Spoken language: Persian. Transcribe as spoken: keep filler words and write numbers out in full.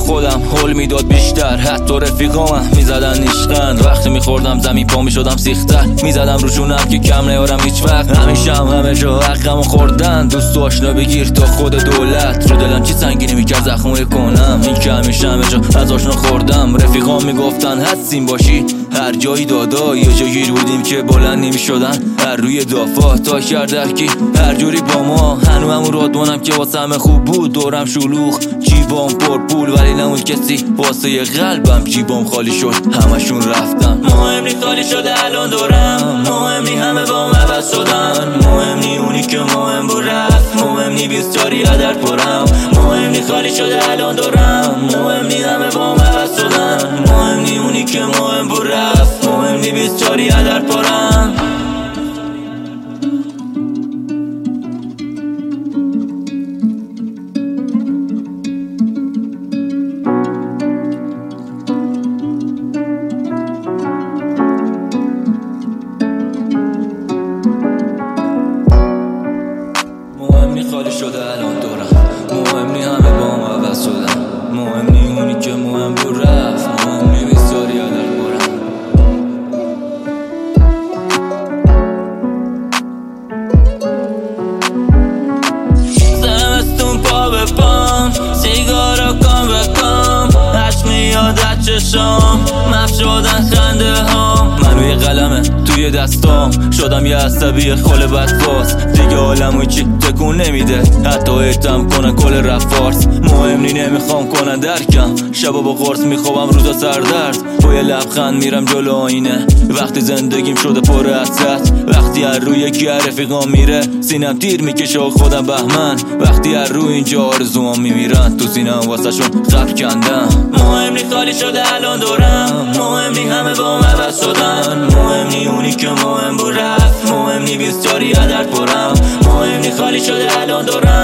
خودم حل میداد بیشتر، حتی رفیقامم میزدن نیشقند. وقتی میخوردم زمین پا میشدم سیختر، میزدم روشونم که کم نیارم هیچ وقت. همیشه هم همه جا حقمو خوردن، دوست و آشنا بگیر تا خود دولت. رو دلم چی سنگینی میکرد زخموی کنم، این که همیشه همه جا از آشنا خوردم. رفیقام میگفتن هستیم باشی هر جایی دادا، یه جا گیر بودیم که بلند نمیشدن هر روی دافا تا کردرکی هر جوری با ما. هنو همون رادمانم که واسه همه خوب بود، دورم شلوغ جیبام پر پول ولی نمون کسی واسه قلبم. جیبام خالی شد همشون رفتن، مهم نی خالی شده الان دورم، مهم نی همه با من عوض شدن، مهم نی اونی که مهم بود رفت، مهم نی بیستاری در پرم، مهم نی خالی شده الان دورم، مهم نی همه با من عوض شدن، مهم نی اونی که مهم بود رفت، مهم نی بیستاری در پرم. مهم نی خالی شده الان دورم، مهم نی همه با هم عوض شدن، مهم نی اونی که مهم بود رفت، مهم نی بیستاری در برم. زمستون پا به پام، سیگارا کام به کام، هشت میاد از چشام، مف شدن خنده هام. من روی قلمه توی دستام شدم یه عصبی خل بدفاز، دیگه عالمو چی تکون نمیده حتی اعتم کنن کل رفارس. مهم نی نمیخوام کنن درکم، شبا با قرص میخوابم روزا سردرد، با یه لبخند میرم جلو آینه. وقتی زندگیم شده پر حسرت، وقتی هر روی یکی رفیقام میره سینم تیر میکشه و خودم بهمن، وقتی هر روی اینجا آرزوام میمیرن تو سینم واسه شون خب کندم. مهم نی خالی شده الان دورم، مهم نی همه با من عوض شدن، مهم نی اونی که مهم بود رفت، مهم نی بیستاری در پرم، مهم نی خالی شده الان دورم.